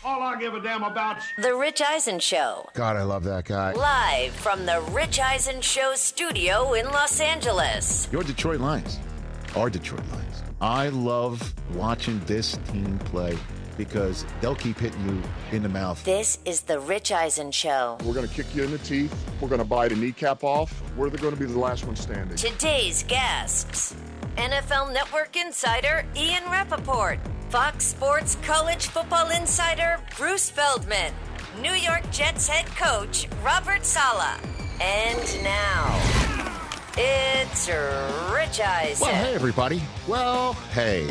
All I give a damn about. The Rich Eisen Show. God, I love that guy. Live from the Rich Eisen Show studio in Los Angeles. Your Detroit Lions. Our Detroit Lions. I love watching this team play because they'll keep hitting you in the mouth. This is the Rich Eisen Show. We're going to kick you in the teeth. We're going to bite a kneecap off. We're going to be the last one standing. Today's guests. NFL Network insider Ian Rappaport. Fox Sports college football insider Bruce Feldman. New York Jets head coach Robert Saleh. And now, it's Rich Eisen. Well, hey, everybody. Well, hey.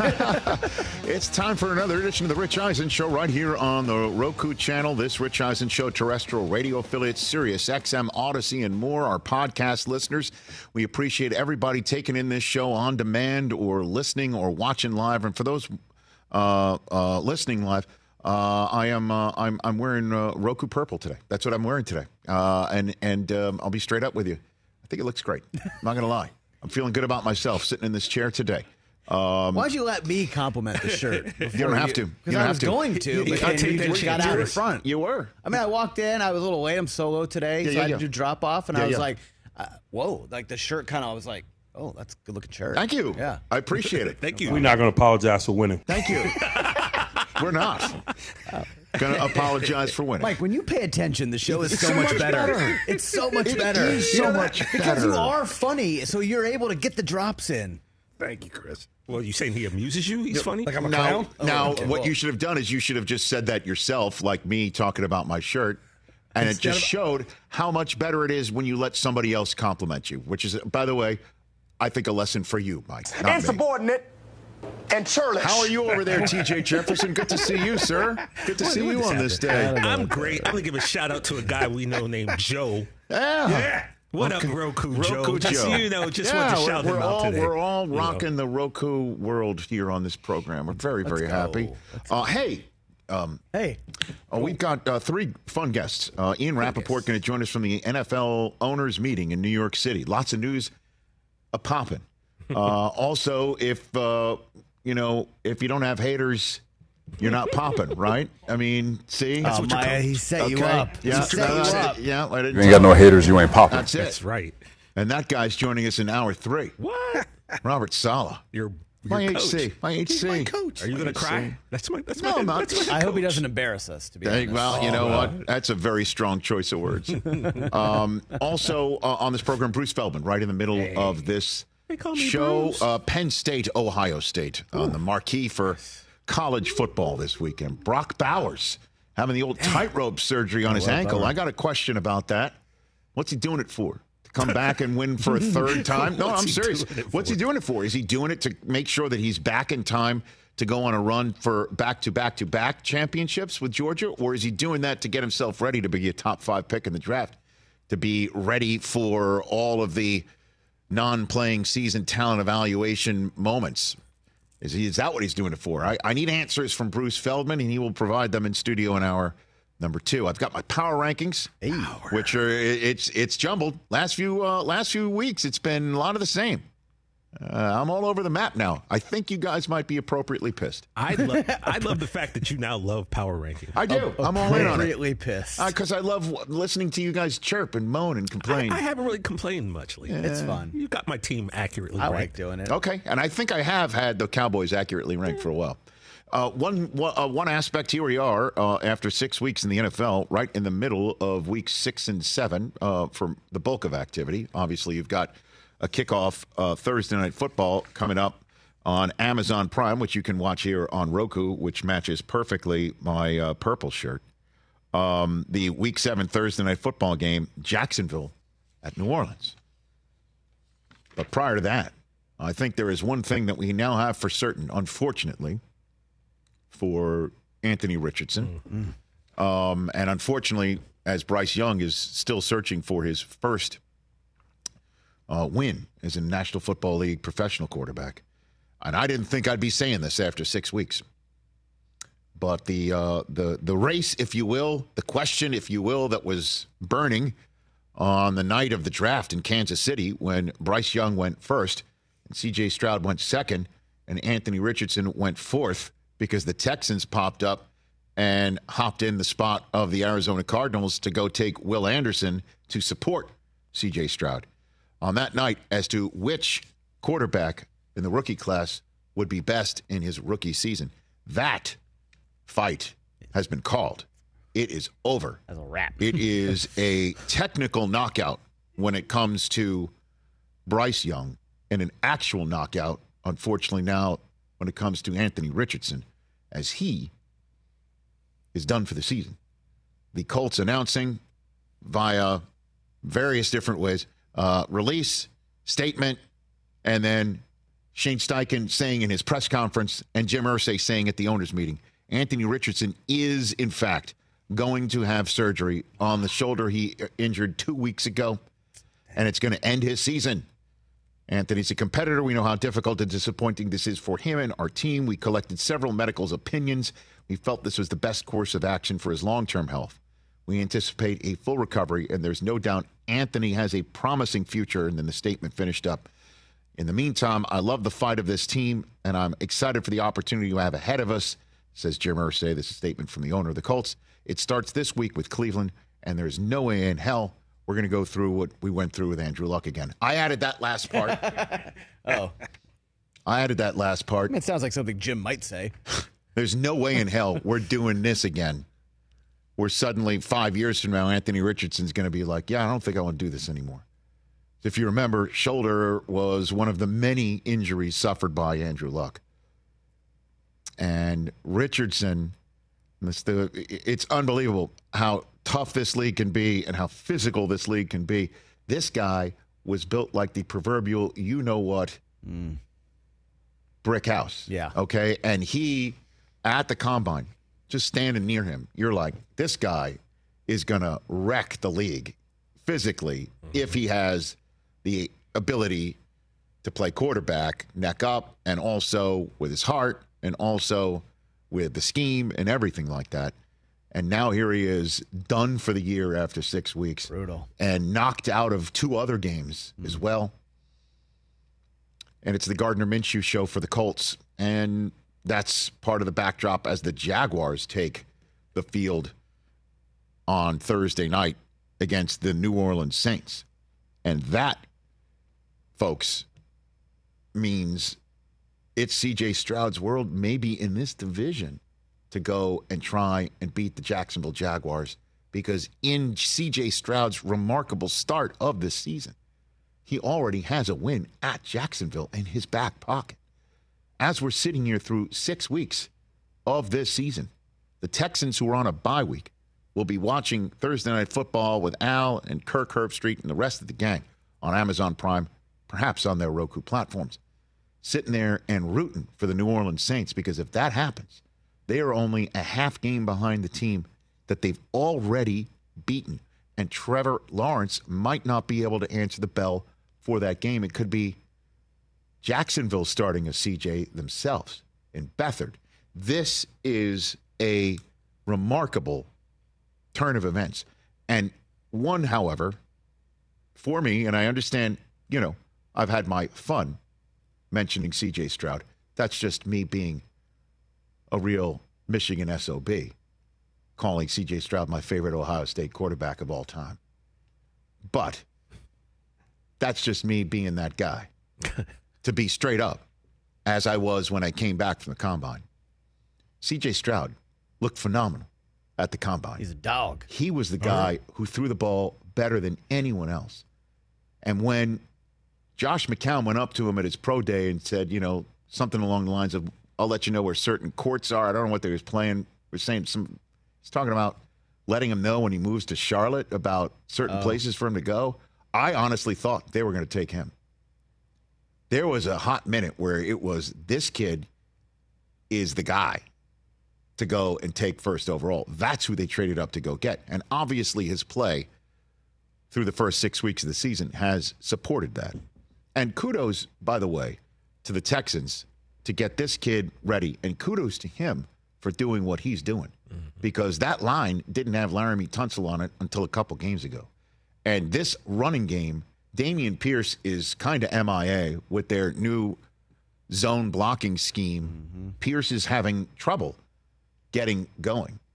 It's time for another edition of the Rich Eisen Show right here on the Roku channel. This Rich Eisen Show terrestrial radio affiliate, Sirius XM, Odyssey, and more. Our podcast listeners, we appreciate everybody taking in this show on demand or listening or watching live. And for those listening live, I'm wearing Roku purple today. That's what I'm wearing today. And I'll be straight up with you. I think it looks great. I'm not going to lie. I'm feeling good about myself sitting in this chair today. Why'd you let me compliment the shirt? You don't have to. Because I was going to, but then you just got out in front. You were. I mean, I walked in. I was a little late. I'm solo today, so I had to do drop off, and I was like, whoa. Like, the shirt kind of, I was like, oh, that's a good-looking shirt. Thank you. Yeah. I appreciate it. Thank you. We're not going to apologize for winning. Thank you. We're not going to apologize for winning. Mike, when you pay attention, the show is so much better. It's so much better. It is so much better. Because you are funny, so you're able to get the drops in. Thank you, Chris. Well, you saying he amuses you? He's funny? Like I'm a Now, clown? what you should have done is you should have just said that yourself, like me talking about my shirt. And it just showed how much better it is when you let somebody else compliment you, which is, by the way, I think a lesson for you, Mike. Insubordinate and churlish. How are you over there, TJ Jefferson? Good to see you, sir. Good to see you on this day. I'm great. I'm going to give a shout-out to a guy we know named Joe. Yeah. What up, Roku Joe? Just, Joe. Want to shout him out today. We're all rocking the Roku world here on this program. We're very, very happy. Hey. We've got three fun guests. Ian Rappaport going to join us from the NFL owners meeting in New York City. Lots of news popping. Also, if you don't have haters, you're not popping, right? I mean, see? That's what he set you up. Yeah, He set you up. Yeah, I didn't You ain't got no haters, you ain't popping. That's it. That's right. And that guy's joining us in hour 3. What? Robert Saleh. Your My coach. HC. My HC. He's my coach. Are you going to cry? That's my No, I'm not. that's my I hope he coach. doesn't embarrass us, to be honest. Well, you know what? That's a very strong choice of words. Also, on this program, Bruce Feldman, right in the middle of this call me show. Bruce. Penn State, Ohio State, on the marquee for college football this weekend. Brock Bowers having the old tightrope surgery on his ankle. I got a question about that. What's he doing it for? To come back and win for a third time? No, I'm serious. What's he doing it for? Is he doing it to make sure that he's back in time to go on a run for back-to-back championships with Georgia? Or is he doing that to get himself ready to be a top 5 pick in the draft, to be ready for all of the non-playing season talent evaluation moments? Is that what he's doing it for? I need answers from Bruce Feldman, and he will provide them in studio in hour number 2. I've got my power rankings, which are it's jumbled. Last few weeks, it's been a lot of the same. I'm all over the map now. I think you guys might be appropriately pissed. I love the fact that you now love power ranking. I do. I'm all in on it. Appropriately pissed. Because I love listening to you guys chirp and moan and complain. I haven't really complained much lately. It's fun. You got my team accurately I ranked. like doing it. Okay, and I think I have had the Cowboys accurately ranked for a while. One aspect, here we are after 6 weeks in the NFL, right in the middle of weeks 6 and 7 for the bulk of activity. Obviously, you've got a kickoff Thursday Night Football coming up on Amazon Prime, which you can watch here on Roku, which matches perfectly my purple shirt. The Week 7 Thursday Night Football game, Jacksonville at New Orleans. But prior to that, I think there is one thing that we now have for certain, unfortunately, for Anthony Richardson. And unfortunately, as Bryce Young is still searching for his first win as a National Football League professional quarterback. And I didn't think I'd be saying this after 6 weeks. But the race, if you will, the question, if you will, that was burning on the night of the draft in Kansas City when Bryce Young went first and C.J. Stroud went second and Anthony Richardson went fourth because the Texans popped up and hopped in the spot of the Arizona Cardinals to go take Will Anderson to support C.J. Stroud on that night as to which quarterback in the rookie class would be best in his rookie season. That fight has been called. It is over. As a wrap. It is a technical knockout when it comes to Bryce Young, and an actual knockout, unfortunately, now when it comes to Anthony Richardson, as he is done for the season. The Colts announcing via various different ways, release, statement, and then Shane Steichen saying in his press conference and Jim Irsay saying at the owners' meeting, Anthony Richardson is, in fact, going to have surgery on the shoulder he injured 2 weeks ago, and it's going to end his season. Anthony's a competitor. We know how difficult and disappointing this is for him and our team. We collected several medical opinions. We felt this was the best course of action for his long-term health. We anticipate a full recovery, and there's no doubt Anthony has a promising future. And then the statement finished up. In the meantime, I love the fight of this team, and I'm excited for the opportunity you have ahead of us, says Jim Irsay. This is a statement from the owner of the Colts. It starts this week with Cleveland, and there's no way in hell we're going to go through what we went through with Andrew Luck again. I added that last part. Oh. I added that last part. It sounds like something Jim might say. There's no way in hell we're doing this again. Where suddenly 5 years from now, Anthony Richardson's going to be like, yeah, I don't think I want to do this anymore. If you remember, shoulder was one of the many injuries suffered by Andrew Luck. And Richardson, it's unbelievable how tough this league can be and how physical this league can be. This guy was built like the proverbial you-know-what brick house. Yeah. Okay? And he, at the combine, just standing near him, you're like, this guy is going to wreck the league physically if he has the ability to play quarterback, neck up, and also with his heart, and also with the scheme and everything like that. And now here he is, done for the year after 6 weeks. Brutal. And knocked out of 2 other games as well. And it's the Gardner Minshew show for the Colts. And that's part of the backdrop as the Jaguars take the field on Thursday night against the New Orleans Saints. And that, folks, means it's C.J. Stroud's world maybe in this division to go and try and beat the Jacksonville Jaguars, because in C.J. Stroud's remarkable start of this season, he already has a win at Jacksonville in his back pocket. As we're sitting here through 6 weeks of this season, the Texans, who are on a bye week, will be watching Thursday Night Football with Al and Kirk Herbstreit and the rest of the gang on Amazon Prime, perhaps on their Roku platforms, sitting there and rooting for the New Orleans Saints, because if that happens, they are only a half game behind the team that they've already beaten. And Trevor Lawrence might not be able to answer the bell for that game. It could be Jacksonville starting a CJ themselves in Beathard. This is a remarkable turn of events. And one, however, for me, and I understand, I've had my fun mentioning CJ Stroud. That's just me being a real Michigan SOB, calling C.J. Stroud my favorite Ohio State quarterback of all time. But that's just me being that guy, to be straight up, as I was when I came back from the Combine. C.J. Stroud looked phenomenal at the Combine. He's a dog. He was the guy who threw the ball better than anyone else. And when Josh McCown went up to him at his pro day and said, something along the lines of, I'll let you know where certain courts are. I don't know what they was playing. We're saying he's talking about letting him know when he moves to Charlotte about certain places for him to go. I honestly thought they were going to take him. There was a hot minute where it was, this kid is the guy to go and take first overall. That's who they traded up to go get. And obviously his play through the first 6 weeks of the season has supported that. And kudos, by the way, to the Texans to get this kid ready. And kudos to him for doing what he's doing. Because that line didn't have Laramie Tunsil on it until a couple games ago. And this running game, Dameon Pierce is kind of MIA with their new zone blocking scheme. Pierce is having trouble getting going.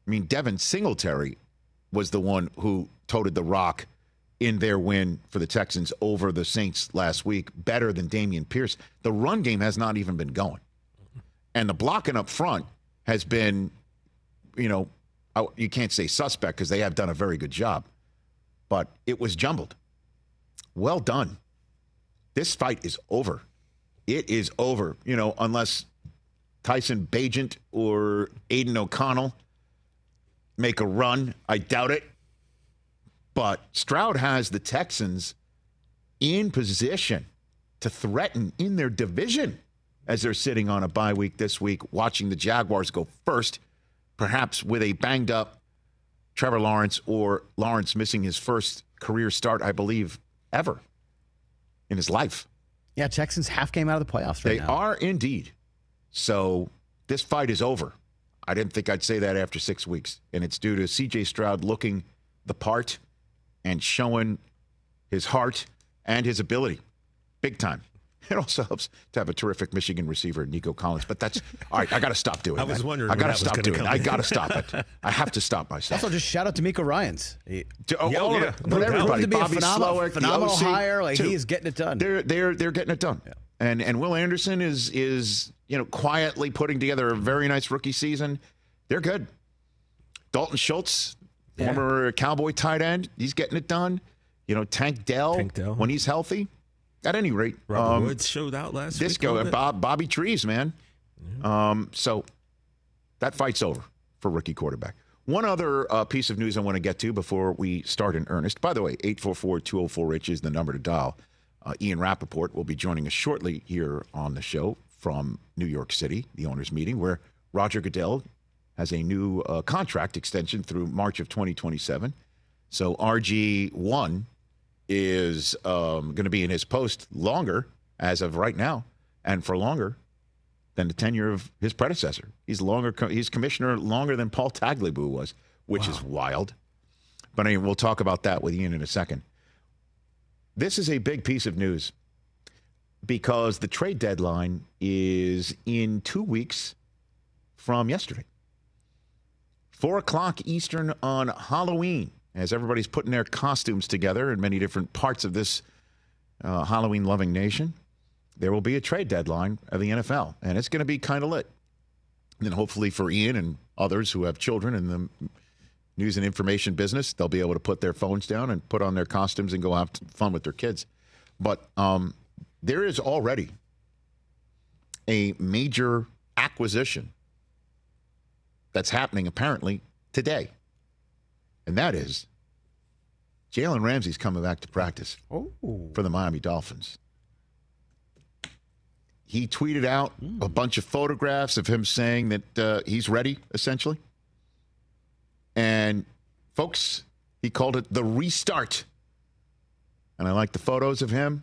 I mean, Devin Singletary was the one who toted the rock in their win for the Texans over the Saints last week, better than Dameon Pierce. The run game has not even been going. And the blocking up front has been, you can't say suspect because they have done a very good job. But it was jumbled. Well done. This fight is over. It is over, unless Tyson Bagent or Aiden O'Connell make a run. I doubt it. But Stroud has the Texans in position to threaten in their division as they're sitting on a bye week this week, watching the Jaguars go first, perhaps with a banged-up Trevor Lawrence or Lawrence missing his first career start, I believe, ever in his life. Yeah, Texans half game out of the playoffs right now. They are indeed. So this fight is over. I didn't think I'd say that after 6 weeks. And it's due to C.J. Stroud looking the part and showing his heart and his ability. Big time. It also helps to have a terrific Michigan receiver, Nico Collins. But that's all right. I got to stop doing that. I was wondering. I got to stop doing it. I got to stop it. I have to stop myself. Also, just shout out to Miko Ryans. But everybody, to be Bobby Slowick, phenomenal hire. Like he is getting it done. They're getting it done. Yeah. And Will Anderson is quietly putting together a very nice rookie season. They're good. Dalton Schultz, former Cowboy tight end, he's getting it done. Tank Dell, when he's healthy. At any rate, Robert Woods showed out last week. Bobby Trees, man. Yeah. So that fight's over for rookie quarterback. One other piece of news I want to get to before we start in earnest. By the way, 844-204-RICH is the number to dial. Ian Rappaport will be joining us shortly here on the show from New York City, the owners' meeting, where Roger Goodell has a new contract extension through March of 2027. So RG1 is going to be in his post longer as of right now, and for longer than the tenure of his predecessor. He's commissioner longer than Paul Tagliabue was, which is wild. But anyway, we'll talk about that with Ian in a second. This is a big piece of news because the trade deadline is in 2 weeks from yesterday. 4:00 Eastern on Halloween, as everybody's putting their costumes together in many different parts of this Halloween-loving nation. There will be a trade deadline of the NFL, and it's going to be kind of lit. And then hopefully for Ian and others who have children in the news and information business, they'll be able to put their phones down and put on their costumes and go have fun with their kids. But there is already a major acquisition that's happening apparently today. And that is Jalen Ramsey's coming back to practice for the Miami Dolphins. He tweeted out a bunch of photographs of him saying that he's ready, essentially. And, folks, he called it the restart. And I like the photos of him.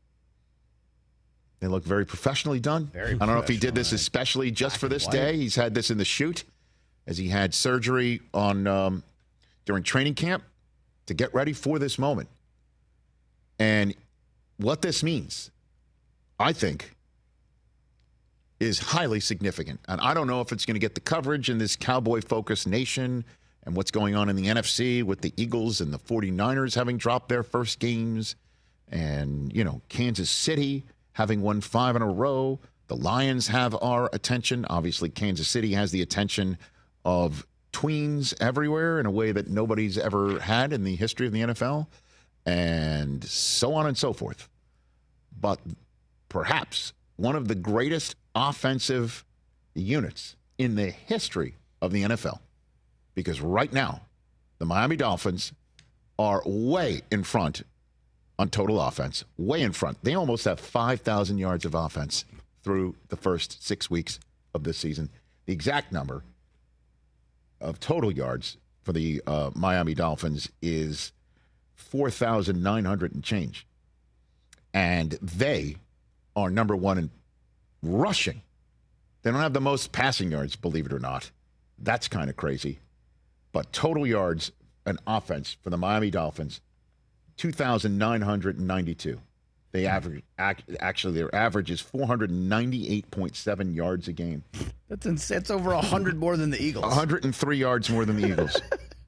They look very professionally done. I don't know if he did this especially just for this day. He's had this in the shoot as he had surgery on during training camp to get ready for this moment. And what this means, I think, is highly significant. And I don't know if it's going to get the coverage in this Cowboy-focused nation and what's going on in the NFC with the Eagles and the 49ers having dropped their first games and, Kansas City having won 5 in a row. The Lions have our attention. Obviously, Kansas City has the attention of tweens everywhere in a way that nobody's ever had in the history of the NFL, and so on and so forth. But perhaps one of the greatest offensive units in the history of the NFL, because right now the Miami Dolphins are way in front on total offense, way in front. They almost have 5,000 yards of offense through the first 6 weeks of this season. The exact number of total yards for the Miami Dolphins is 4,900 and change. And they are number one in rushing. They don't have the most passing yards, believe it or not. That's kind of crazy. But total yards and offense for the Miami Dolphins, 2,992. They average their average is 498.7 yards a game. That's over 100 more than the Eagles. 103 yards more than the Eagles.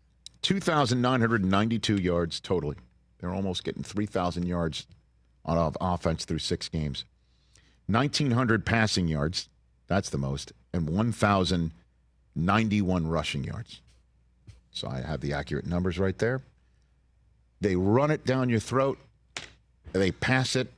2,992 yards totally. They're almost getting 3,000 yards on offense through 6 games. 1,900 passing yards. That's the most. And 1,091 rushing yards. So I have the accurate numbers right there. They run it down your throat. They pass it.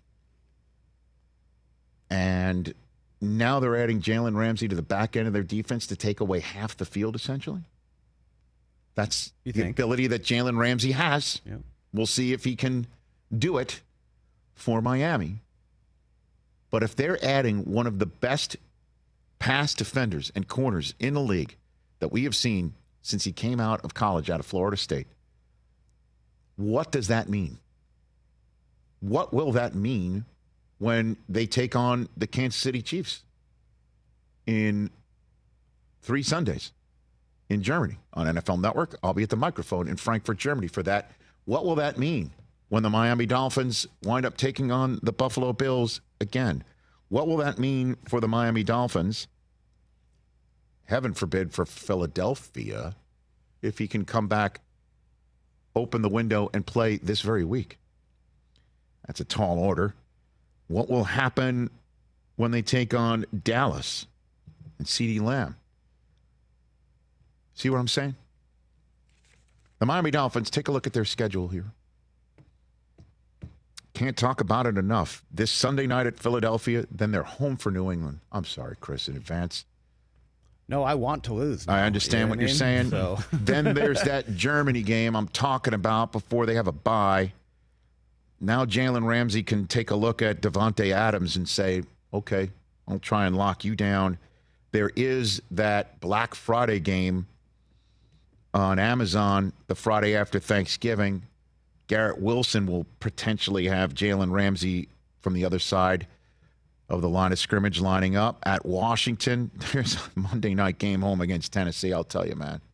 And now they're adding Jalen Ramsey to the back end of their defense to take away half the field, essentially. That's the ability that Jalen Ramsey has. Yeah. We'll see if he can do it for Miami. But if they're adding one of the best pass defenders and corners in the league that we have seen since he came out of college out of Florida State, what does that mean? What will that mean when they take on the Kansas City Chiefs in 3 Sundays in Germany on NFL Network? I'll be at the microphone in Frankfurt, Germany for that. What will that mean when the Miami Dolphins wind up taking on the Buffalo Bills again? What will that mean for the Miami Dolphins? Heaven forbid for Philadelphia, if he can come back, open the window, and play this very week. That's a tall order. What will happen when they take on Dallas and CeeDee Lamb? See what I'm saying? The Miami Dolphins, take a look at their schedule here. Can't talk about it enough. This Sunday night at Philadelphia, then they're home for New England. I'm sorry, Chris, in advance. No, I want to lose now. I understand what you're saying. So. Then there's that Germany game I'm talking about before they have a bye. Now Jalen Ramsey can take a look at Devontae Adams and say, okay, I'll try and lock you down. There is that Black Friday game on Amazon the Friday after Thanksgiving. Garrett Wilson will potentially have Jalen Ramsey from the other side of the line of scrimmage lining up at Washington. There's a Monday night game home against Tennessee. I'll tell you, man.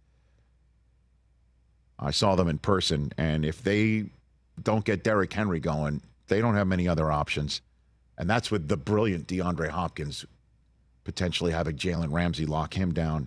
I saw them in person, and if they don't get Derrick Henry going, they don't have many other options. And that's with the brilliant DeAndre Hopkins potentially having Jalen Ramsey lock him down.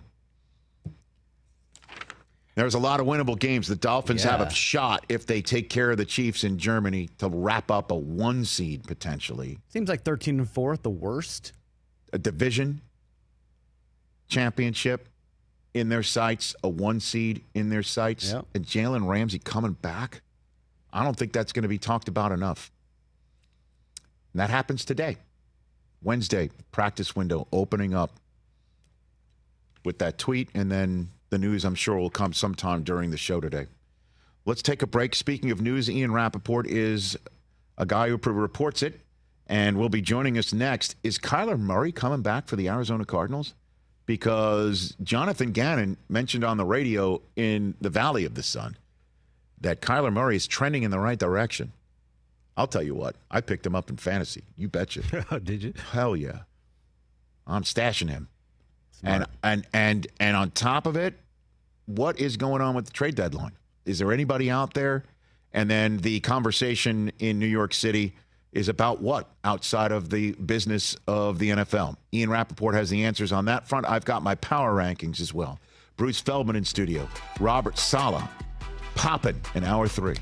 There's a lot of winnable games. The Dolphins have a shot if they take care of the Chiefs in Germany to wrap up a 1 seed potentially. Seems like 13-4 at the worst. A division championship in their sights, a 1 seed in their sights, and Jalen Ramsey coming back. I don't think that's going to be talked about enough. And that happens today. Wednesday, practice window opening up with that tweet, and then the news, I'm sure, will come sometime during the show today. Let's take a break. Speaking of news, Ian Rappaport is a guy who reports it and will be joining us next. Is Kyler Murray coming back for the Arizona Cardinals? Because Jonathan Gannon mentioned on the radio in the Valley of the Sun that Kyler Murray is trending in the right direction. I'll tell you what, I picked him up in fantasy. You betcha. Did you? Hell yeah. I'm stashing him. Smart. And on top of it, what is going on with the trade deadline? Is there anybody out there? And then the conversation in New York City is about what outside of the business of the NFL? Ian Rappaport has the answers on that front. I've got my power rankings as well. Bruce Feldman in studio. Robert Saleh popping in hour 3.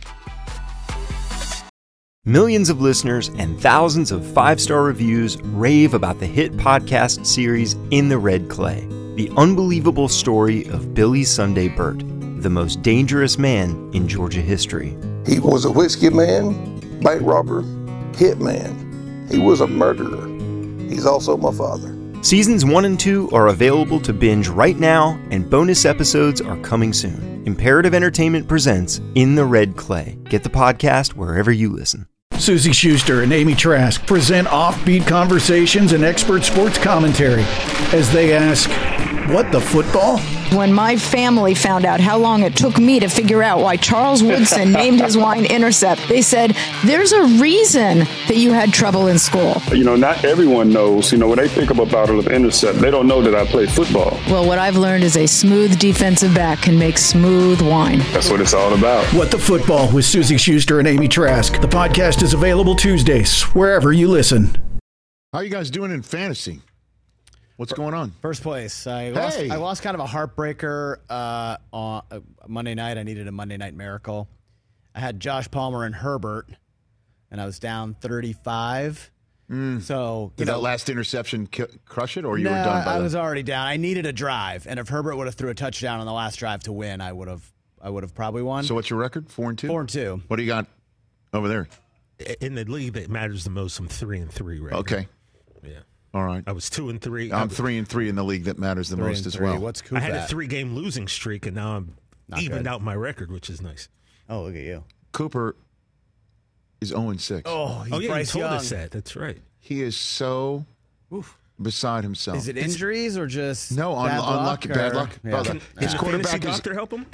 Millions of listeners and thousands of 5-star reviews rave about the hit podcast series In the Red Clay, the unbelievable story of Billy Sunday Birt, the most dangerous man in Georgia history. He was a whiskey man, bank robber, hitman. He was a murderer. He's also my father. Seasons 1 and 2 are available to binge right now, and bonus episodes are coming soon. Imperative Entertainment presents In the Red Clay. Get the podcast wherever you listen. Susie Schuster and Amy Trask present offbeat conversations and expert sports commentary as they ask, what the football? When my family found out how long it took me to figure out why Charles Woodson named his wine Intercept, they said, there's a reason that you had trouble in school. Not everyone knows, when they think of a bottle of Intercept, they don't know that I play football. Well, what I've learned is a smooth defensive back can make smooth wine. That's what it's all about. What the Football with Susie Schuster and Amy Trask. The podcast is available Tuesdays, wherever you listen. How are you guys doing in fantasy? What's going on? First place. I lost kind of a heartbreaker on Monday night. I needed a Monday night miracle. I had Josh Palmer and Herbert, and I was down 35. So did that last interception crush it, or you were done? I was already down. I needed a drive, and if Herbert would have threw a touchdown on the last drive to win, I would have probably won. So what's your record? 4-2. 4-2. What do you got over there? In the league that matters the most, I'm 3-3 right now. Okay. Yeah. All right. I was 2-3. I'm 3-3 in the league that matters the most as well. What's Coop I had at? a 3-game losing streak, and now I'm evened out my record, which is nice. Oh, look at you. Cooper is 0-6. Oh, you told Young. us that. That's right. He is so beside himself. Is it injuries or just unlucky bad luck? Yeah. His quarterback doctor help him?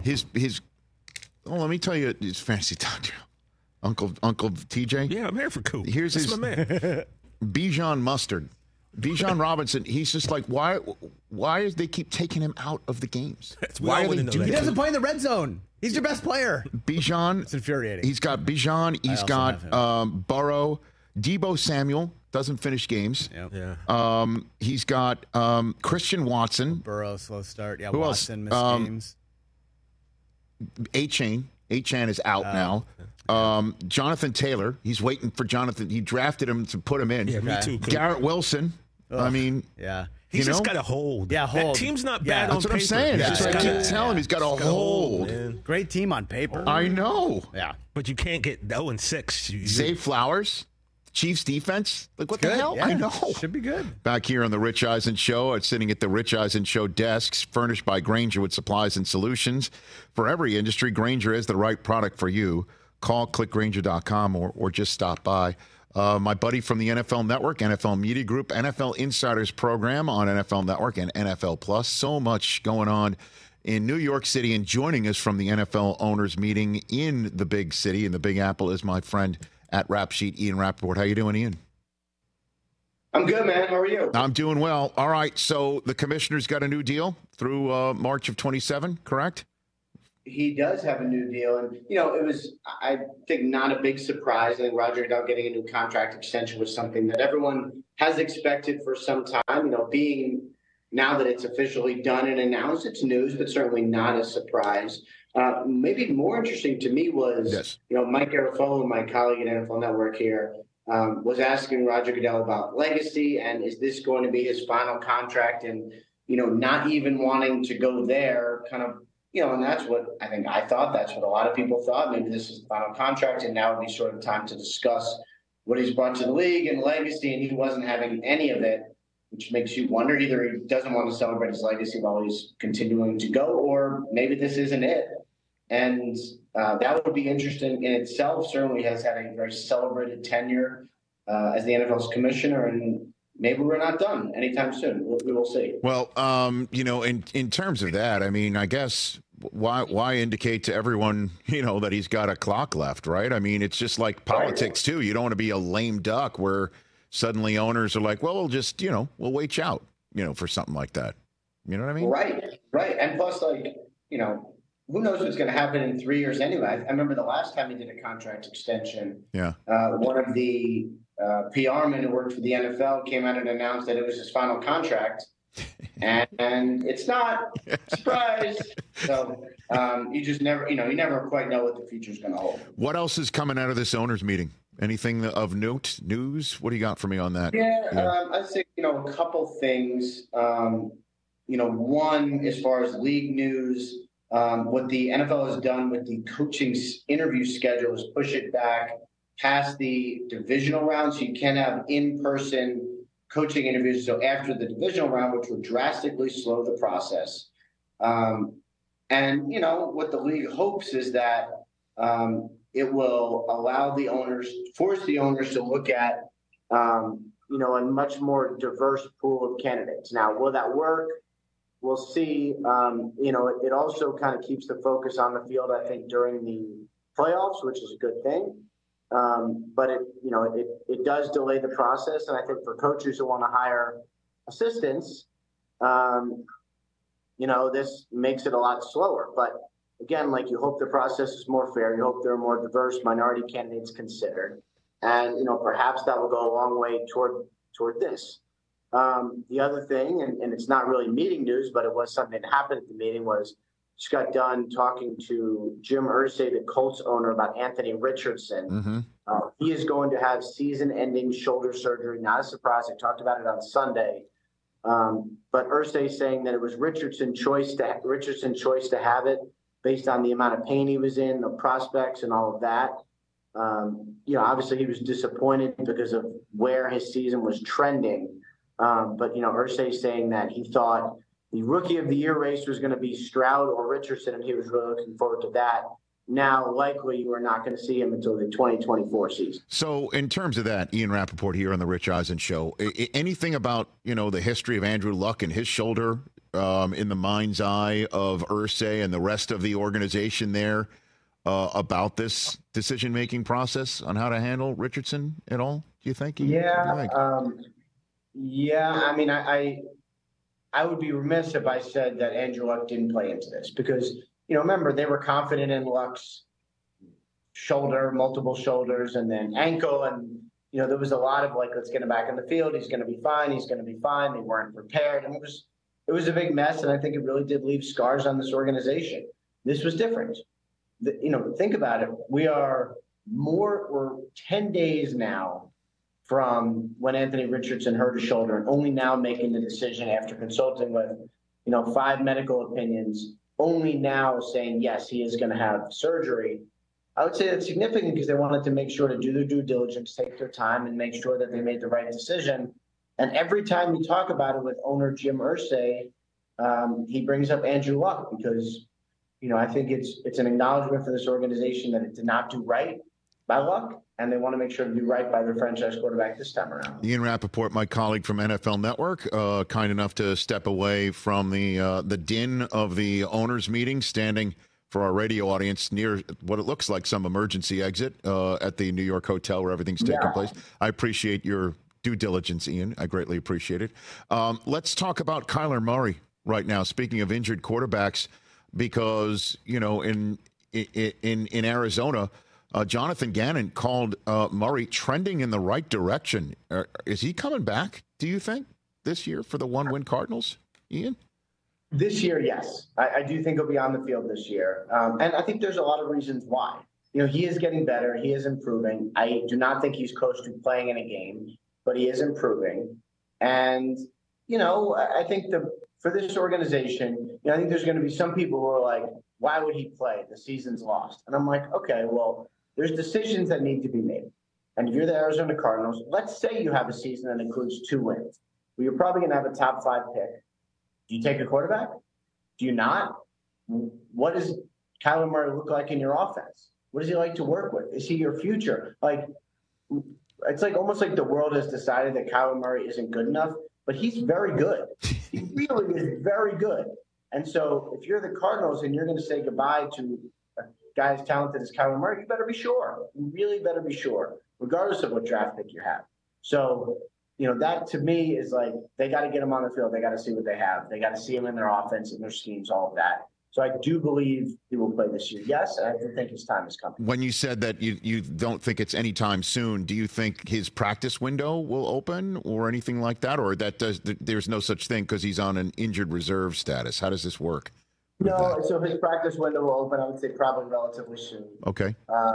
Let me tell you, his fantasy doctor, Uncle TJ. Yeah, I'm here for Coop. Here's That's his my man. Bijan Mustard. Bijan Robinson, he's just like, why do they keep taking him out of the games? Why are they doing He that? doesn't play in the red zone. He's your best player. Bijan. It's infuriating. He's got Bijan. He's got Burrow. Debo Samuel doesn't finish games. Yep. Yeah. He's got Christian Watson. Burrow, slow start. Yeah, Who Watson else? missed games. A-Chain is out now. Jonathan Taylor. He's waiting for Jonathan. He drafted him to put him in. Yeah, me too. Garrett Wilson. Ugh. I mean, yeah. He's just got a hold. Yeah, hold. That team's not bad on that's what paper. I'm saying. Yeah. That's what I keep telling him. He's got a hold. Great team on paper. I know. Yeah. But you can't get 0-6. Zay Flowers. Chiefs defense. Like, what the hell? Yeah. I know. Should be good. Back here on the Rich Eisen Show, it's sitting at the Rich Eisen Show desks, furnished by Grainger with supplies and solutions. For every industry, Grainger is the right product for you. Call clickgrainger.com or just stop by. My buddy from the NFL Network, NFL Media Group, NFL Insiders program on NFL Network and NFL Plus. So much going on in New York City. And joining us from the NFL owners meeting in the big city, in the Big Apple, is my friend at Rap Sheet, Ian Rappaport. How you doing, Ian? I'm good, man. How are you? I'm doing well. All right, so the commissioner's got a new deal through March of 27, correct? He does have a new deal. And, it was, I think, not a big surprise. I think Roger Goodell getting a new contract extension was something that everyone has expected for some time. Being now that it's officially done and announced, it's news, but certainly not a surprise. Maybe more interesting to me was, Mike Garafolo, my colleague at NFL Network here, was asking Roger Goodell about legacy and is this going to be his final contract, and, not even wanting to go there kind of, and that's what I thought. That's what a lot of people thought. Maybe this is the final contract, and now would be sort of time to discuss what he's brought to the league and legacy, and he wasn't having any of it, which makes you wonder either he doesn't want to celebrate his legacy while he's continuing to go, or maybe this isn't it. And that would be interesting in itself. Certainly has had a very celebrated tenure as the NFL's commissioner, and maybe we're not done anytime soon. We will see. Well, in terms of that, I guess why indicate to everyone, that he's got a clock left, right? It's just like politics too. You don't want to be a lame duck where suddenly owners are like, well, we'll just, we'll wait you out, for something like that. You know what I mean? Right. And plus, who knows what's going to happen in 3 years anyway? I remember the last time he did a contract extension. Yeah. One of the PR men who worked for the NFL came out and announced that it was his final contract, and it's not. Surprise! So you just never, you never quite know what the future's going to hold. What else is coming out of this owners meeting? Anything of note, news? What do you got for me on that? I'd say a couple things. One, as far as league news. What the NFL has done with the coaching interview schedule is push it back past the divisional round, so you can have in-person coaching interviews. So after the divisional round, which would drastically slow the process. And what the league hopes is that it will allow the owners, force the owners to look at, a much more diverse pool of candidates. Now, will that work? we'll see. It also kind of keeps the focus on the field, I think, during the playoffs, which is a good thing. But it does delay the process. And I think for coaches who want to hire assistants, this makes it a lot slower. But again, you hope the process is more fair. You hope there are more diverse minority candidates considered. And, perhaps that will go a long way toward this. The other thing, and it's not really meeting news, but it was something that happened at the meeting, was just got done talking to Jim Irsay, the Colts owner, about Anthony Richardson. Mm-hmm. He is going to have season-ending shoulder surgery. Not a surprise. I talked about it on Sunday. But Irsay saying that it was Richardson's choice to have it based on the amount of pain he was in, the prospects, and all of that. Obviously he was disappointed because of where his season was trending. But Irsay saying that he thought the Rookie of the Year race was going to be Stroud or Richardson, and he was really looking forward to that. Now, likely, we're not going to see him until the 2024 season. So, in terms of that, Ian Rappaport here on the Rich Eisen Show, anything about, the history of Andrew Luck and his shoulder in the mind's eye of Irsay and the rest of the organization there about this decision-making process on how to handle Richardson at all, do you think? Yeah. I mean, I would be remiss if I said that Andrew Luck didn't play into this because, remember, they were confident in Luck's shoulder, multiple shoulders, and then ankle. And, there was a lot of let's get him back in the field. He's going to be fine. He's going to be fine. They weren't prepared. And it was a big mess. And I think it really did leave scars on this organization. This was different. Think about it. We're 10 days now from when Anthony Richardson hurt his shoulder and only now making the decision after consulting with, 5 medical opinions, only now saying, yes, he is going to have surgery. I would say that's significant because they wanted to make sure to do their due diligence, take their time, and make sure that they made the right decision. And every time we talk about it with owner Jim Irsay, he brings up Andrew Luck because, I think it's an acknowledgement for this organization that it did not do right by Luck, and they want to make sure to do right by their franchise quarterback this time around. Ian Rappaport, my colleague from NFL Network, kind enough to step away from the din of the owners' meeting, standing for our radio audience near what it looks like some emergency exit at the New York hotel where everything's taking place. I appreciate your due diligence, Ian. I greatly appreciate it. Let's talk about Kyler Murray right now, speaking of injured quarterbacks, because, in Arizona, Jonathan Gannon called Murray trending in the right direction. Is he coming back, do you think, this year for the one-win Cardinals, Ian? This year, yes. I do think he'll be on the field this year. And I think there's a lot of reasons why. He is getting better. He is improving. I do not think he's close to playing in a game, but he is improving. And, I think for this organization, I think there's going to be some people who are like, why would he play? The season's lost. And I'm like, okay, well, there's decisions that need to be made. And if you're the Arizona Cardinals, let's say you have a season that includes 2 wins. Well, you're probably going to have a top 5 pick. Do you take a quarterback? Do you not? What does Kyler Murray look like in your offense? What does he like to work with? Is he your future? It's almost like the world has decided that Kyler Murray isn't good enough, but he's very good. He really is very good. And so if you're the Cardinals and you're going to say goodbye to a guy as talented as Kyler Murray, you better be sure. You really better be sure, regardless of what draft pick you have. So, that to me is they got to get him on the field. They got to see what they have. They got to see him in their offense and their schemes, all of that. So I do believe he will play this year. Yes, and I do think his time is coming. When you said that you don't think it's anytime soon, do you think his practice window will open or anything like that? Or there's no such thing because he's on an injured reserve status? How does this work? No, so his practice window will open, I would say, probably relatively soon. Okay.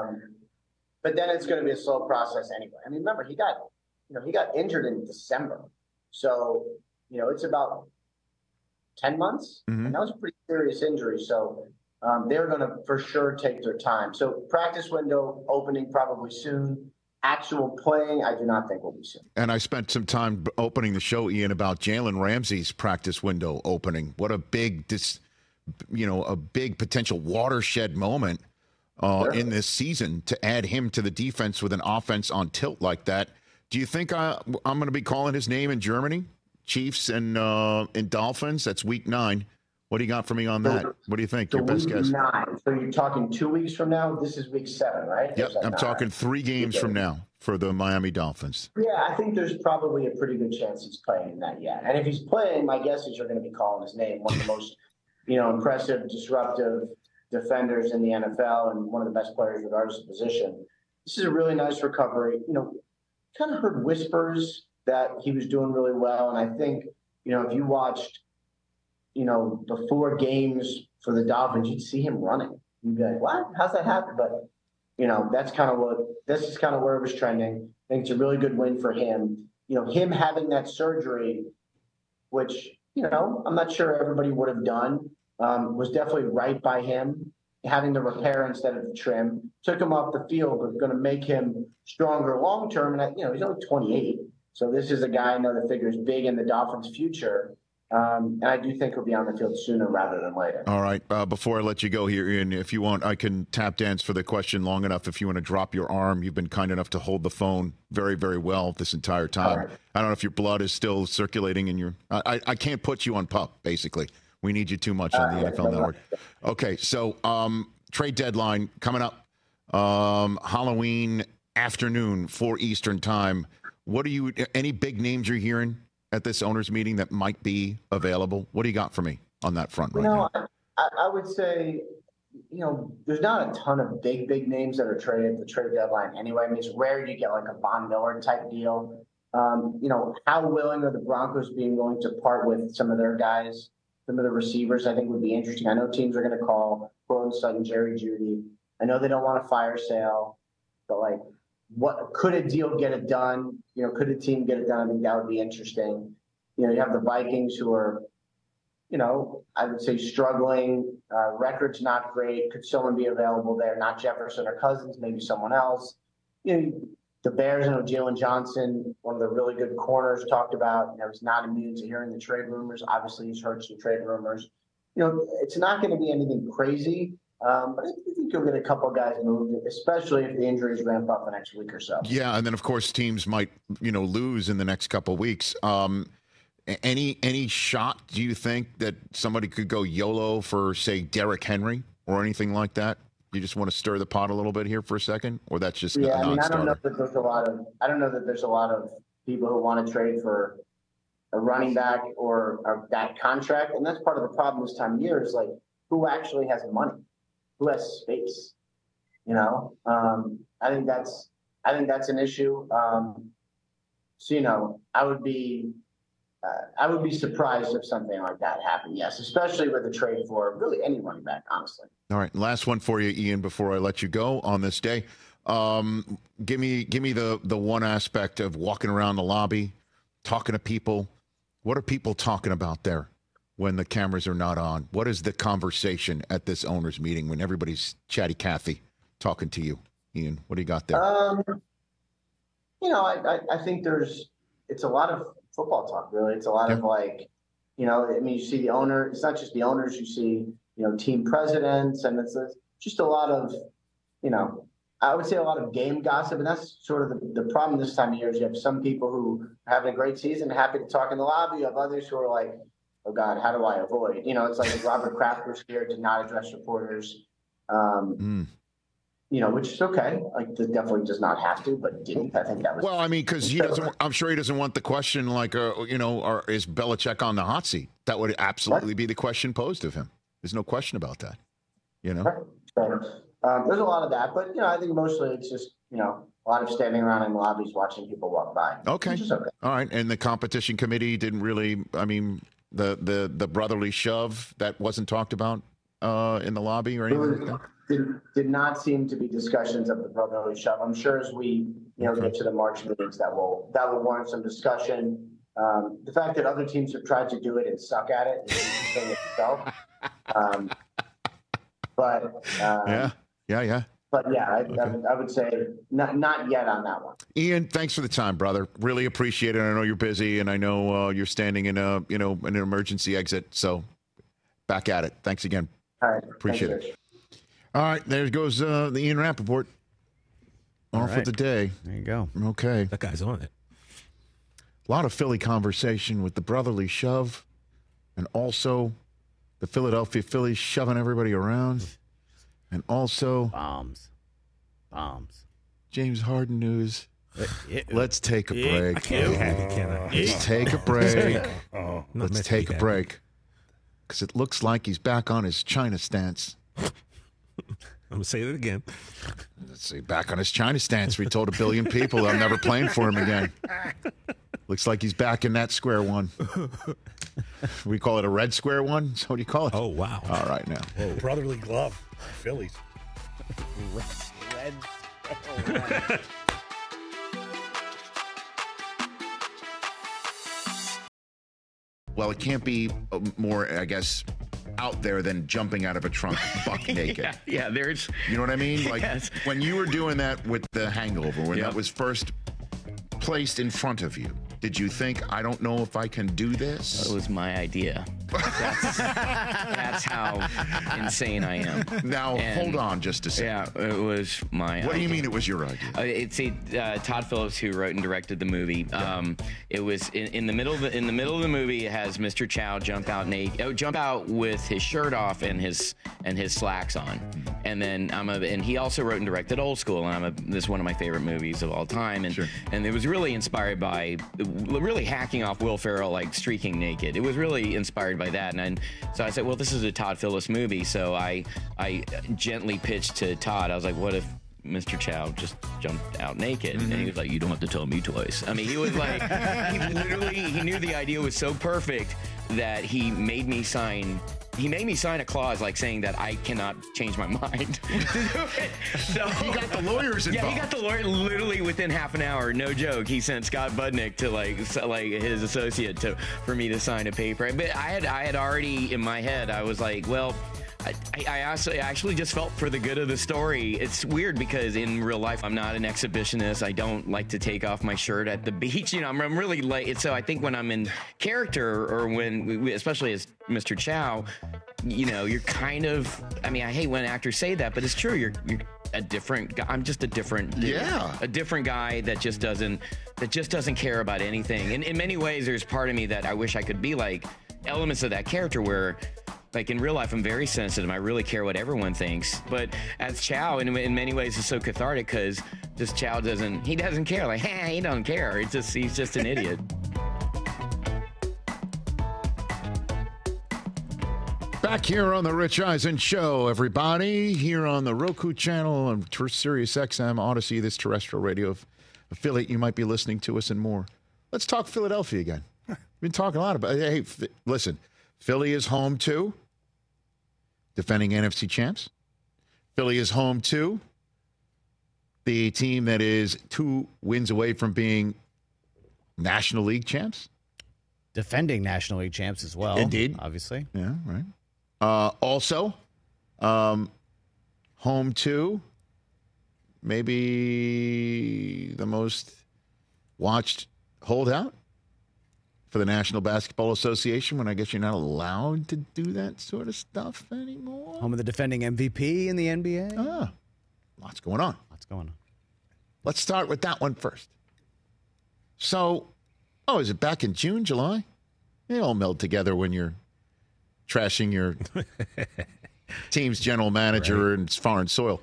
But then it's going to be a slow process anyway. I mean, remember, he got injured in December. So, it's about 10 months. Mm-hmm. And that was a pretty serious injury. So they're going to for sure take their time. So practice window opening probably soon. Actual playing, I do not think will be soon. And I spent some time opening the show, Ian, about Jalen Ramsey's practice window opening. What a big, a big potential watershed moment in this season to add him to the defense with an offense on tilt like that. Do you think I'm going to be calling his name in Germany Chiefs and Dolphins. That's week 9. What do you got for me on that? What do you think? Your best guess? 9. So you're talking 2 weeks from now? This is week 7, right? Yep, I'm talking 3 games from now for the Miami Dolphins. Yeah, I think there's probably a pretty good chance he's playing in that yet. And if he's playing, my guess is you're going to be calling his name. One of the most, impressive, disruptive defenders in the NFL and one of the best players regardless of position. This is a really nice recovery. Kind of heard whispers that he was doing really well. And I think, if you watched, the 4 games for the Dolphins, you'd see him running. You'd be like, what? How's that happen? But, this is kind of where it was trending. I think it's a really good win for him. Him having that surgery, which, I'm not sure everybody would have done, was definitely right by him. Having the repair instead of the trim took him off the field, but going to make him stronger long term. And he's only 28, so this is a guy I know that figures big in the Dolphins' future. And I do think he'll be on the field sooner rather than later. All right. Before I let you go here, Ian, if you want, I can tap dance for the question long enough. If you want to drop your arm, you've been kind enough to hold the phone very, very well this entire time. Right. I don't know if your blood is still circulating in your. I can't put you on pup. Basically, we need you too much on the NFL Network. Okay, so trade deadline coming up. Halloween afternoon, 4 Eastern time. What are you? Any big names you're hearing at this owners meeting that might be available? What do you got for me on that front right now? I would say, there's not a ton of big names that are traded at the trade deadline anyway. I mean, it's rare you get like a Von Miller type deal. How willing are the Broncos being willing to part with some of their guys, some of the receivers, I think would be interesting. I know teams are going to call Courtland Sutton, Jerry Jeudy. I know they don't want a fire sale, but what could a deal get it done? Could a team get it done? I think that would be interesting. You have the Vikings who are, I would say struggling. Record's not great. Could someone be available there? Not Jefferson or Cousins, maybe someone else. The Bears, Jalen Johnson, one of the really good corners, talked about, he's not immune to hearing the trade rumors. Obviously, he's heard some trade rumors. It's not going to be anything crazy. But I think you'll get a couple of guys moved, especially if the injuries ramp up the next week or so. Yeah, and then, of course, teams might, lose in the next couple of weeks. Any shot, do you think, that somebody could go YOLO for, say, Derrick Henry or anything like that? You just want to stir the pot a little bit here for a second? Or that's just a non-starter? I don't know that there's a lot of people who want to trade for a running back or that contract. And that's part of the problem this time of year is, who actually has money? Who has space? I think that's an issue. I would be surprised if something like that happened. Yes, especially with a trade for really any running back, honestly. All right, last one for you, Ian, before I let you go on this day. Give me the one aspect of walking around the lobby, talking to people. What are people talking about there when the cameras are not on? What is the conversation at this owners meeting when everybody's chatty Cathy talking to you? Ian, what do you got there? I think it's a lot of football talk, really. It's a lot of you see the owner. It's not just the owners. You see, team presidents, and it's just a lot of, I would say a lot of game gossip. And that's sort of the problem this time of year is you have some people who are having a great season, happy to talk in the lobby. You have others who are like, oh God, how do I avoid? It's like Robert Kraft was scared to not address reporters, which is okay. That definitely does not have to, but didn't. I think that was. Well, I mean, because I'm sure he doesn't want the question or is Belichick on the hot seat? That would absolutely be the question posed of him. There's no question about that. Right. So, there's a lot of that, but I think mostly it's just a lot of standing around in lobbies watching people walk by. Okay. All right. And the competition committee didn't really. I mean, the brotherly shove that wasn't talked about in the lobby or anything like that? Did not seem to be discussions of the brotherly shove. I'm sure as we get to the March meetings that will warrant some discussion. The fact that other teams have tried to do it and suck at it is interesting itself. Yeah. But I would say not yet on that one. Ian, thanks for the time, brother. Really appreciate it. I know you're busy, and I know you're standing in an emergency exit. So back at it. Thanks again. All right. Appreciate it. All right, there goes the Ian Rappaport. Off with the day. There you go. Okay. That guy's on it. A lot of Philly conversation with the brotherly shove, and also the Philadelphia Phillies shoving everybody around, and also bombs. James Harden news. Let's take a break. I can't have it, can I? Let's take a break. Let's take a break. Because it looks like he's back on his China stance. I'm going to say it again. Let's see, back on his China stance. We told 1 billion people I'm never playing for him again. Looks like he's back in that square one. We call it a red square one? So what do you call it? Oh, wow. All right, now. Whoa. Brotherly glove. Phillies. Red. Well, it can't be more, I guess, out there than jumping out of a trunk buck naked. Yeah, there's... You know what I mean? Like, yes. When you were doing that with The Hangover, when that was first placed in front of you, did you think, I don't know if I can do this? It was my idea. That's how insane I am. Now, hold on just a second. Yeah, it was my idea. What do you mean it was your idea? It's Todd Phillips who wrote and directed the movie. It was in the middle of the movie. It has Mr. Chow jump out with his shirt off and his slacks on, and then and he also wrote and directed Old School, and this is one of my favorite movies of all time, and it was really inspired by really hacking off Will Ferrell, like streaking naked. It was really inspired by that, and so I said, well, this is a Todd Phillips movie, so I gently pitched to Todd. I was like, what if Mr. Chow just jumped out naked? And he was like, you don't have to tell me twice. I mean, he was like, he knew the idea was so perfect that he made me sign a clause like saying that I cannot change my mind to do it. So he got the lawyers involved. Yeah, he got the lawyer literally within half an hour. No joke. He sent Scott Budnick to like his associate for me to sign a paper. But I had already in my head, I was like, well, I actually just felt for the good of the story. It's weird because in real life, I'm not an exhibitionist. I don't like to take off my shirt at the beach. You know, I'm really late. So I think when I'm in character, or especially as Mr. Chow, you know, you're kind of, I mean, I hate when actors say that, but it's true. You're a different guy. I'm just a different guy that just doesn't care about anything. And in many ways, there's part of me that I wish I could be like elements of that character where, like in real life, I'm very sensitive. I really care what everyone thinks. But as Chow, in many ways, it's so cathartic because just Chow doesn't care. Like, he doesn't care. He's just an idiot. Back here on the Rich Eisen Show, everybody. Here on the Roku channel, on Sirius XM, Odyssey, this terrestrial radio affiliate. You might be listening to us and more. Let's talk Philadelphia again. We've been talking a lot about it. Hey, listen, Philly is home to defending NFC champs. Philly is home to the team that is 2 wins away from being National League champs. Defending National League champs as well. Indeed. Obviously. Yeah, right. Also, home to maybe the most watched holdout for the National Basketball Association, when I guess you're not allowed to do that sort of stuff anymore. Home of the defending MVP in the NBA. Lots going on. Let's start with that one first. So, is it back in June, July? They all meld together when you're trashing your team's general manager and foreign soil.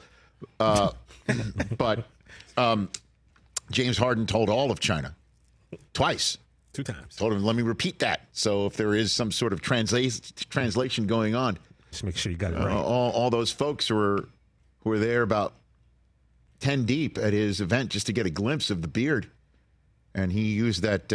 But James Harden told all of China twice. 2 times. Told him, let me repeat that. So if there is some sort of translation going on, just make sure you got it right. All those folks who were there about 10 deep at his event just to get a glimpse of the beard. And he used that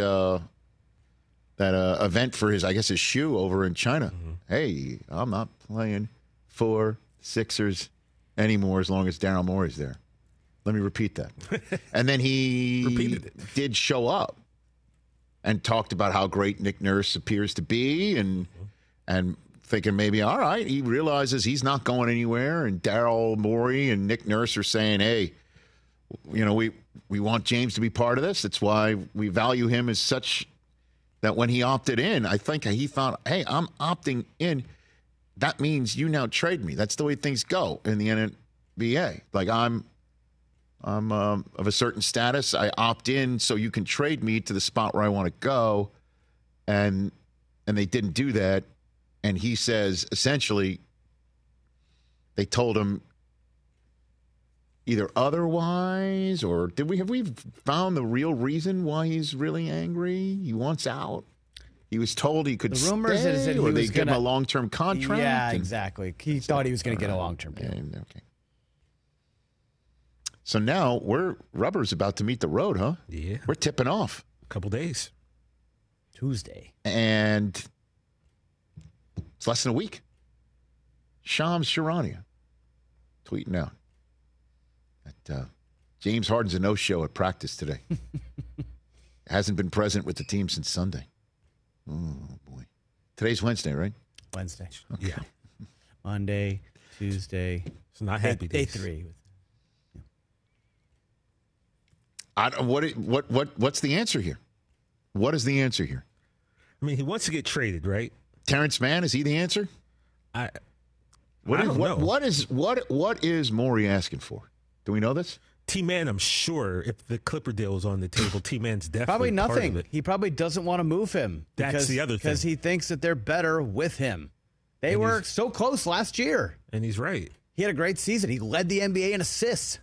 event for his shoe over in China. Mm-hmm. Hey, I'm not playing for Sixers anymore as long as Daryl Morey's there. Let me repeat that. And then he did show up and talked about how great Nick Nurse appears to be, and thinking maybe, all right, he realizes he's not going anywhere, and Daryl Morey and Nick Nurse are saying, hey, you know, we want James to be part of this. That's why we value him as such that when he opted in, I think he thought, hey, I'm opting in. That means you now trade me. That's the way things go in the NBA. Like, I'm I'm of a certain status. I opt in so you can trade me to the spot where I want to go. And they didn't do that. And he says, essentially, they told him either otherwise, or have we found the real reason why he's really angry? He wants out. He was told he could the rumors stay, is that or he they was give him a long-term contract. Yeah, exactly. He thought he was going to get a long-term deal. Okay. So now Rubber's about to meet the road, huh? Yeah. We're tipping off. A couple days. Tuesday. And it's less than a week. Shams Charania tweeting out that James Harden's a no-show at practice today. Hasn't been present with the team since Sunday. Oh, boy. Today's Wednesday, right? Wednesday. Okay. Yeah. Monday, Tuesday. It's not happy day days. 3. What's the answer here? What is the answer here? I mean, he wants to get traded, right? Terrence Mann, is he the answer? I don't know. What is Morey asking for? Do we know this? T-Man, I'm sure if the Clipper deal is on the table, T-Man's definitely Probably part of nothing. it. He probably doesn't want to move him. That's the other thing. Because he thinks that they're better with him. They were so close last year. And he's right. He had a great season. He led the NBA in assists.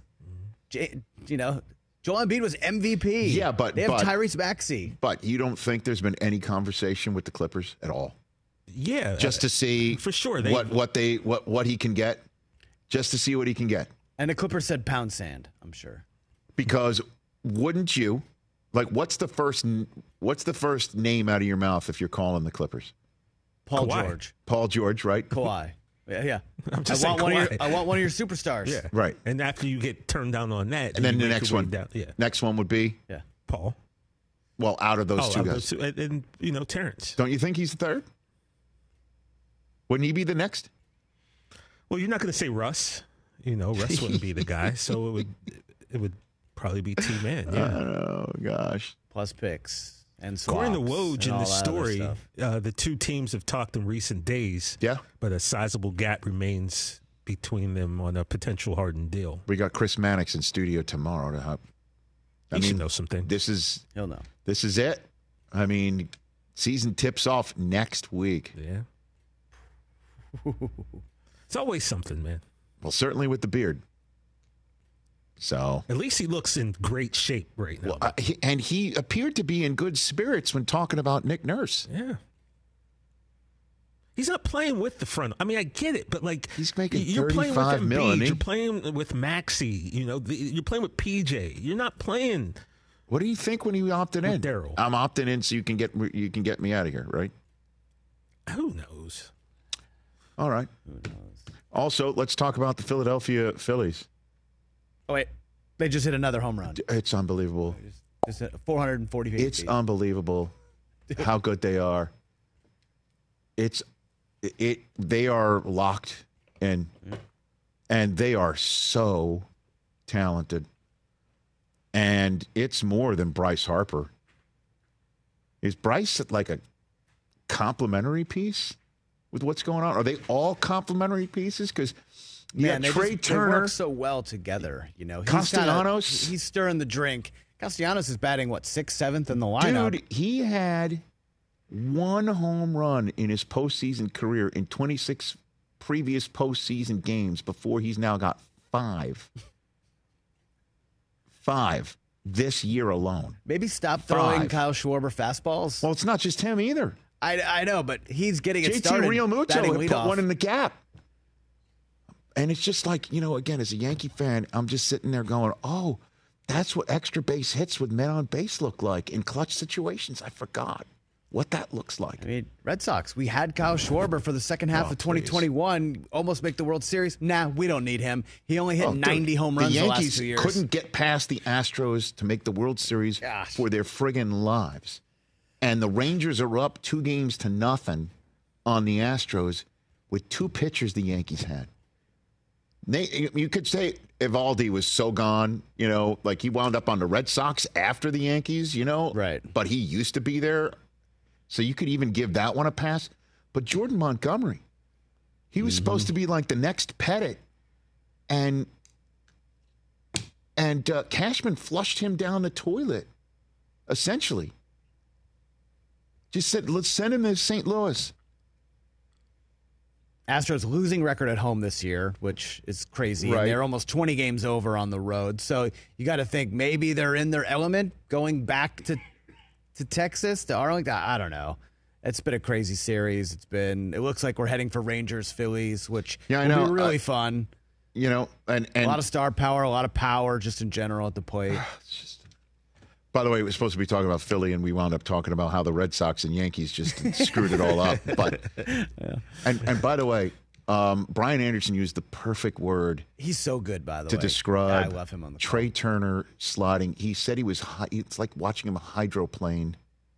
Joel Embiid was MVP. Yeah, but they have Tyrese Maxey. But you don't think there's been any conversation with the Clippers at all? Yeah, just to see for sure what he can get, just to see what he can get. And the Clippers said pound sand, I'm sure. Because wouldn't you what's the first name out of your mouth if you're calling the Clippers? Paul George. Paul George, right? Kawhi. Yeah. I want one of your superstars. Yeah. Right. And after you get turned down on that, and then the next one, next one would be Paul. Well, out of those two guys, and Terrence. Don't you think he's the third? Wouldn't he be the next? Well, you're not going to say Russ. Russ wouldn't be the guy, so it would probably be T-Man. Yeah. Oh gosh. Plus picks. And according to Woj in the story, the two teams have talked in recent days. Yeah. But a sizable gap remains between them on a potential Harden deal. We got Chris Mannix in studio tomorrow to help. He should know something. He'll know. This is it. I mean, season tips off next week. Yeah. It's always something, man. Well, certainly with the beard. So at least he looks in great shape right now. Well, he appeared to be in good spirits when talking about Nick Nurse. Yeah. He's not playing with the front. I mean, I get it, but he's making you're playing with $35 million. You're playing with Maxey. You're playing with PJ. You're not playing. What do you think when you opted in? Daryl. I'm opting in so you can get me out of here, right? Who knows? All right. Who knows? Also, let's talk about the Philadelphia Phillies. Oh, wait. They just hit another home run. It's unbelievable. Just 440 feet. It's unbelievable how good they are. They are locked in, and they are so talented. And it's more than Bryce Harper. Is Bryce like a complimentary piece with what's going on? Are they all complimentary pieces? Because Trey Turner, they work so well together. Castellanos, he's stirring the drink. Castellanos is batting 6th, 7th in the lineup. Dude, he had one home run in his postseason career in 26 previous postseason games before he's now got 5. 5 this year alone. Maybe stop throwing Kyle Schwarber fastballs. Well, it's not just him either. I know, but he's getting it JT started. Real Muto had put off. one in the gap. And it's just like, again, as a Yankee fan, I'm just sitting there going, oh, that's what extra base hits with men on base look like in clutch situations. I forgot what that looks like. I mean, Red Sox, we had Kyle Schwarber for the second half of 2021, almost make the World Series. Nah, we don't need him. He only hit 90 home runs the last 2 years. The Yankees couldn't get past the Astros to make the World Series for their friggin' lives. And the Rangers are up 2-0 on the Astros with 2 pitchers the Yankees had. You could say Evaldi was so gone, like he wound up on the Red Sox after the Yankees, Right. But he used to be there. So you could even give that one a pass. But Jordan Montgomery, he was supposed to be like the next Pettit. And And Cashman flushed him down the toilet, essentially. Just said, let's send him to St. Louis. Astros losing record at home this year, which is crazy. Right. And they're almost 20 games over on the road. So you got to think maybe they're in their element going back to Texas, to Arlington. I don't know. It's been a crazy series. It looks like we're heading for Rangers, Phillies, which will be really fun. You know, and a lot of star power, a lot of power just in general at the plate. By the way, we were supposed to be talking about Philly, and we wound up talking about how the Red Sox and Yankees just screwed it all up. But and by the way, Brian Anderson used the perfect word. He's so good, by the way, to describe. I love him on the Trey Turner sliding. He said he was. It's like watching him hydroplane.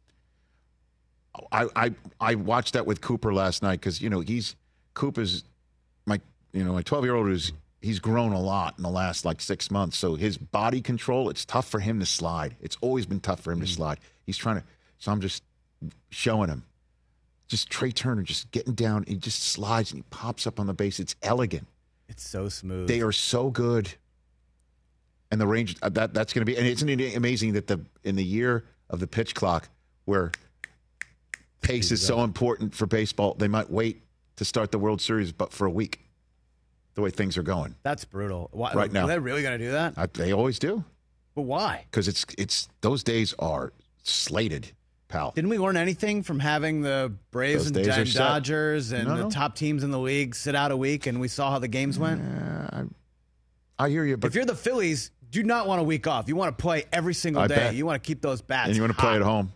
I watched that with Cooper last night because Cooper's my 12-year-old he's grown a lot in the last 6 months. So his body control, it's tough for him to slide. It's always been tough for him to slide. He's trying to, so I'm just showing him. Just Trey Turner just getting down. He just slides and he pops up on the base. It's elegant. It's so smooth. They are so good. And the range, that's going to be, and isn't it amazing that in the year of the pitch clock where pace is so important for baseball, they might wait to start the World Series, but for a week. The way things are going. That's brutal. Why, right now. Are they really going to do that? They always do. But why? Because it's those days are slated, pal. Didn't we learn anything from having the Braves and Dodgers and the top teams in the league sit out a week and we saw how the games went? I hear you. But if you're the Phillies, do not want a week off. You want to play every single day. Bet. You want to keep those bats and you want to hot. play at home.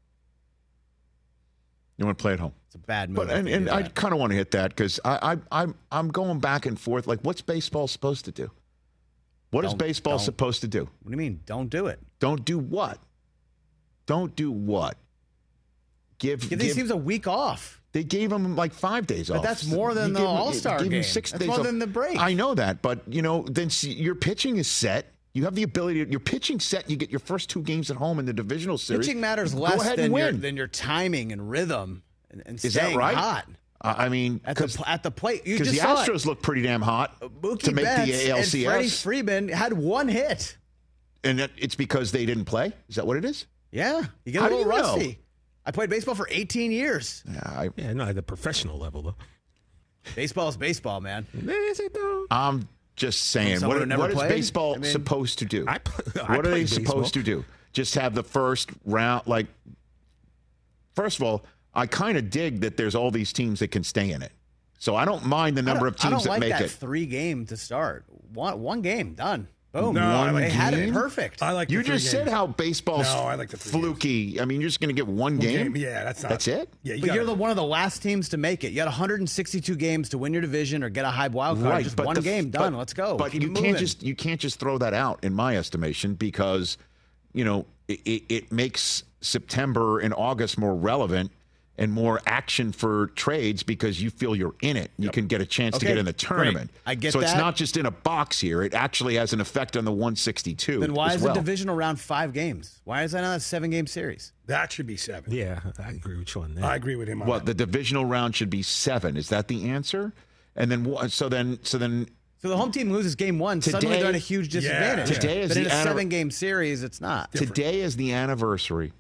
You want to play at home. It's a bad move. But and I kind of want to hit that because I'm going back and forth. What's baseball supposed to do? What is baseball supposed to do? What do you mean? Don't do it. Don't do what? Don't do what? Give these teams a week off. They gave them 5 days off. But that's more than the All-Star game. 6 that's days more off. than the break. I know that, but then your pitching is set. You have the ability. Your pitching set. You get your first 2 games at home in the divisional series. Pitching matters less than your timing and rhythm and is staying that right? hot. I mean, at the plate, because the Astros look pretty damn hot Mookie to make Betts the ALCS. And Freddie Freeman had 1 hit, and it's because they didn't play. Is that what it is? Yeah, you get a little rusty. I played baseball for 18 years. Yeah, not at the professional level though. Baseball is baseball, man. Is it though? I'm just saying. What is baseball supposed to do? What are they supposed to do? Just have the first round, First of all, I kind of dig that there's all these teams that can stay in it. So I don't mind the number of teams that make it. 3 game to start. One game, done. Boom. No, they had it perfect. I like you just said how baseball's fluky. I mean, you're just going to get one game? Yeah, that's it? Yeah, but you're one of the last teams to make it. You had 162 games to win your division or get a high wild card. Right, just one game, done. Let's go. But you can't just throw that out, in my estimation, because it makes September and August more relevant and more action for trades because you feel you're in it. You can get a chance to get in the tournament. Great. I get so that. It's not just in a box here. It actually has an effect on the 162. Then why is the division around 5 games? Why is that not a 7-game series? That should be 7. Yeah, I agree with you on that. I agree with him on that. The divisional round should be 7. Is that the answer? And then so the home team loses game 1. Suddenly they're at a huge disadvantage. Today is but in a 7-game series, it's not. Today is the anniversary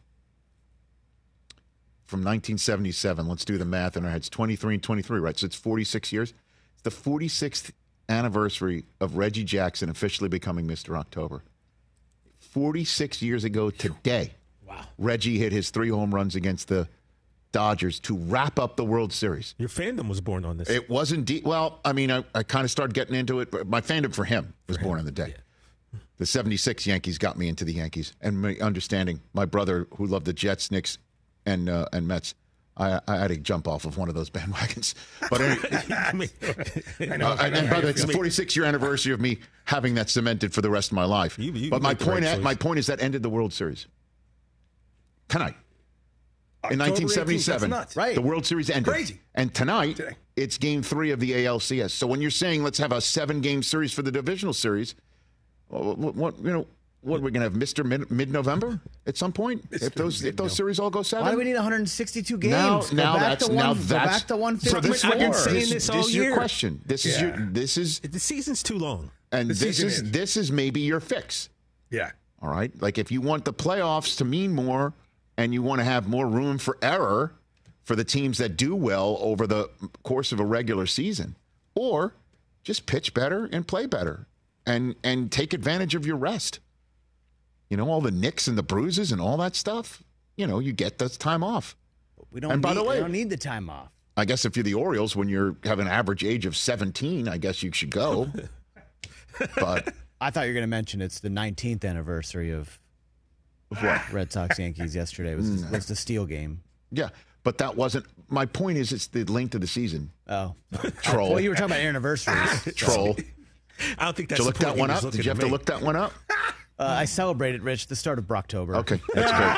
from 1977. Let's do the math in our heads. 23 and 23, right? So it's 46 years. It's the 46th anniversary of Reggie Jackson officially becoming Mr. October. 46 years ago today, wow. Reggie hit his 3 home runs against the Dodgers to wrap up the World Series. Your fandom was born on this. It was indeed. Well, I mean, I kind of started getting into it. But my fandom for him was born on the day. Yeah. The 76 Yankees got me into the Yankees. And my understanding, my brother who loved the Jets, Knicks, and Mets, I had to jump off of one of those bandwagons. But anyway, and by the way, it's the 46-year anniversary of me having that cemented for the rest of my life. But my point is that ended the World Series tonight. In 1977, right. The World Series ended. Crazy. And tonight, it's Game 3 of the ALCS. So when you're saying let's have a 7-game series for the divisional series, what are we going to have, Mr. Mid-November at some point? If those series all go 7? Why do we need 162 games? Now that's go back to 154. So I've been saying this all year. This is your question. This is the season's too long. And this is maybe your fix. Yeah. All right? Like if you want the playoffs to mean more and you want to have more room for error for the teams that do well over the course of a regular season, or just pitch better and play better and take advantage of your rest. You know, all the nicks and the bruises and all that stuff, you know, you get this time off. We don't need the time off. I guess if you're the Orioles, when you have an average age of 17, I guess you should go. But I thought you were going to mention it's the 19th anniversary of what? Red Sox Yankees yesterday. It was the Steel game. Yeah, but that wasn't my point. Is it's the length of the season? Oh, troll. Well, you were talking about anniversaries. Troll. I don't think that's. Did you look that one up? Did you have to look that one up? I celebrated, Rich, the start of Brocktober. Okay, that's great.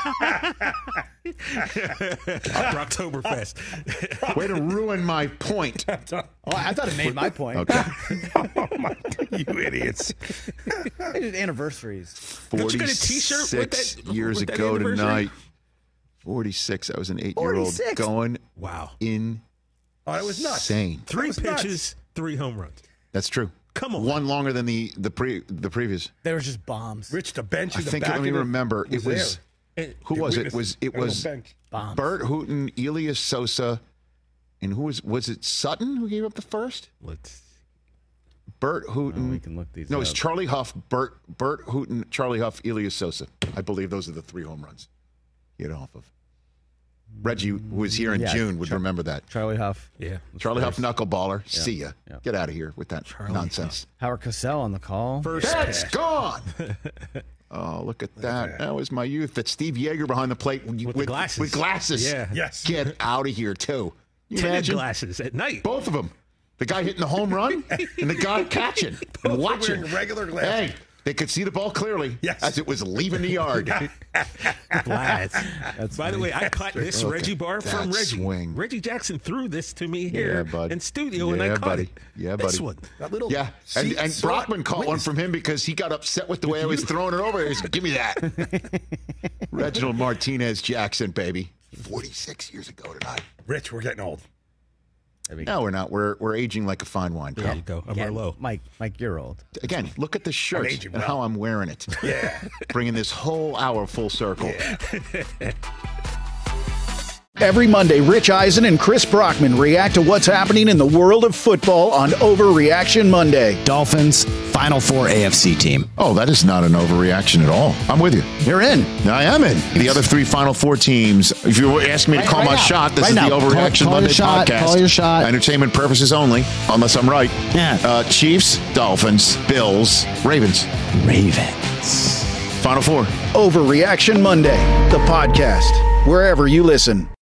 Brocktoberfest. Way to ruin my point. Oh, I thought it made my point. Okay. Oh, my, you idiots. I did anniversaries. 46 years ago tonight. 46. I was an 8-year-old going in. Oh, it was nuts. Insane. 3 pitches, 3 home runs. That's true. Come on. One longer than the previous. They were just bombs. Rich, the bench. I think. Let me remember. It was. Who was it? It was bombs. Bert Hooton, Elias Sosa, and who was it? Sutton who gave up the first. Bert Hooton. We can look these. No, up. it's Charlie Huff, Bert Hooton, Charlie Huff, Elias Sosa. I believe those are the 3 home runs he had off of. Reggie, who was here in June, would remember that. Charlie Huff. Yeah. Charlie Huff, knuckleballer. Yeah. See ya. Yeah. Get out of here with that nonsense. Howard Cosell on the call. That's gone. Oh, look at that. That was my youth. That's Steve Yeager behind the plate with glasses. With glasses. Yeah. Yes. Get out of here, too. You Tinted imagine? glasses at night. Both of them. The guy hitting the home run and the guy catching and watching. Wearing regular glasses. Hey, they could see the ball clearly as it was leaving the yard. By the way, I caught this Reggie bar from Reggie. Swing. Reggie Jackson threw this to me here in studio, yeah, and I caught buddy. it. Yeah, This buddy. one. That little and Brockman caught one from him because he got upset with the way I was throwing it over. He said, give me that. Reginald Martinez Jackson, baby. 46 years ago tonight. Rich, we're getting old. No, we're not. We're aging like a fine wine. There you go. I'm low. Mike, you're old. Again, look at the shirt aging and well. how I'm wearing it. Yeah. Bringing this whole hour full circle. Yeah. Every Monday, Rich Eisen and Chris Brockman react to what's happening in the world of football on Overreaction Monday. Dolphins, Final Four AFC team. Oh, that is not an overreaction at all. I'm with you. You're in. I am in. The other 3 Final Four teams. If you were asking me to call my shot, this is the Overreaction Monday podcast. Call your shot. Entertainment purposes only, unless I'm right. Yeah. Chiefs, Dolphins, Bills, Ravens. Final Four. Overreaction Monday, the podcast, wherever you listen.